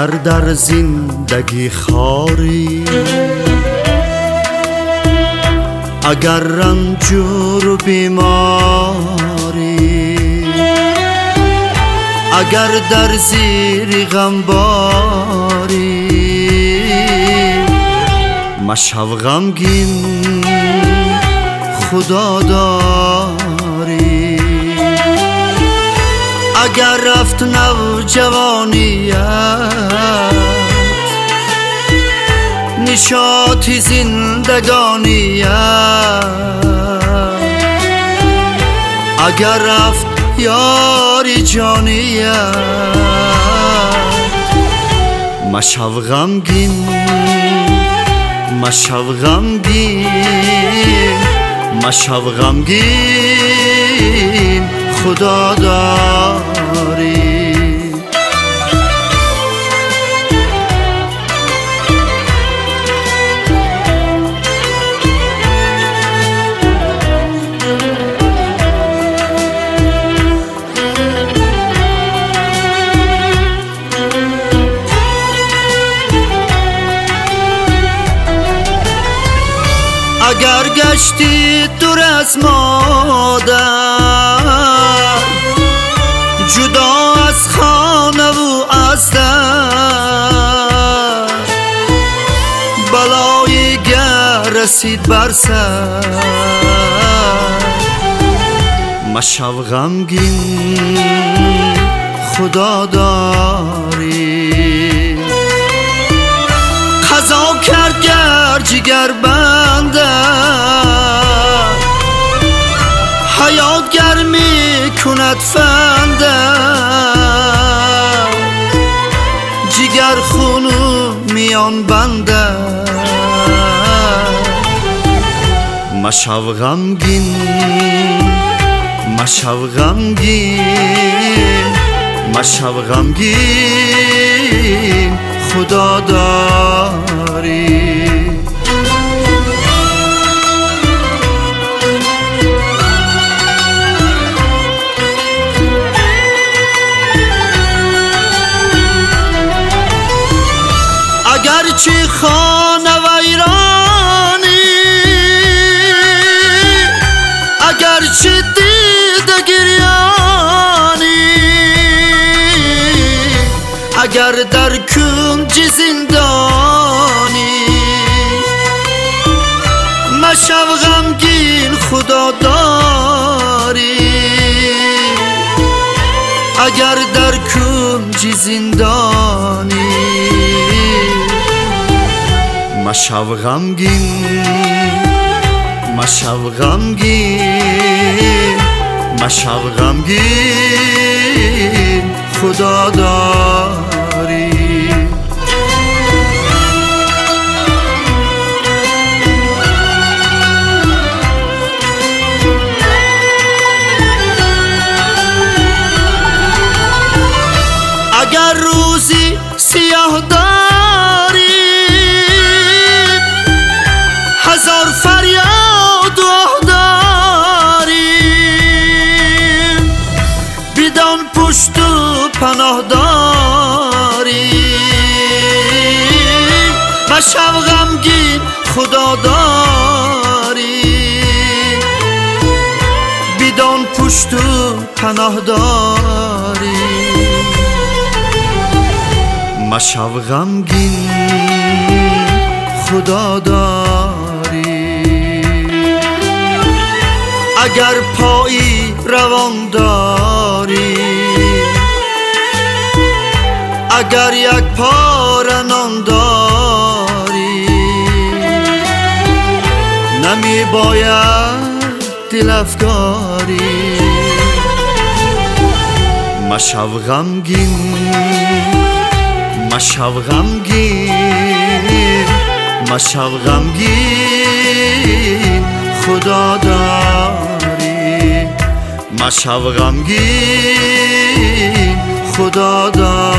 اگر در زندگی خاری، اگر رنجور و بیماری، اگر در زیر غم باری، مشو غمگین خدا داری. اگر رفت نوجوانیت، نشاطی زندگانیت، اگر رفت یاری جانیت، مشو غمگین، مشو غمگین، مشو غمگین خدا داری. اگر گشتی دور از مادر، جدا از خانه و از در، بلایی گر رسید بر سر، مشو غمگین خدا داری. قضا کرد گر جگر بنده، حیات گر می کند فنده، جگر خونو میان بنده، مشو غمگین، مشو غمگین، مشو غمگین خدا داری. اگرچه خانه ویرانی، اگرچه دیده گریانی، اگر در کنج زندانی، مشو غمگین خدا داری. اگر در کنج زندانی، مشو غمگین، مشو غمگین، مشو غمگین خدا داری. اگر روزی سیاه داری، هزار فریاد و آه داری، بدان پشت و پناه داری، مشو غمگین خدا داری. بدان پشت و پناه داری، مشو غمگین خدا داری. اگر پایی روان داری، اگر یک پاره نان داری، نمی باید دل افگاری، مشو غمگین، مشو غمگین، مشو غمگین خدا داری. مشو غمگین خدا داری.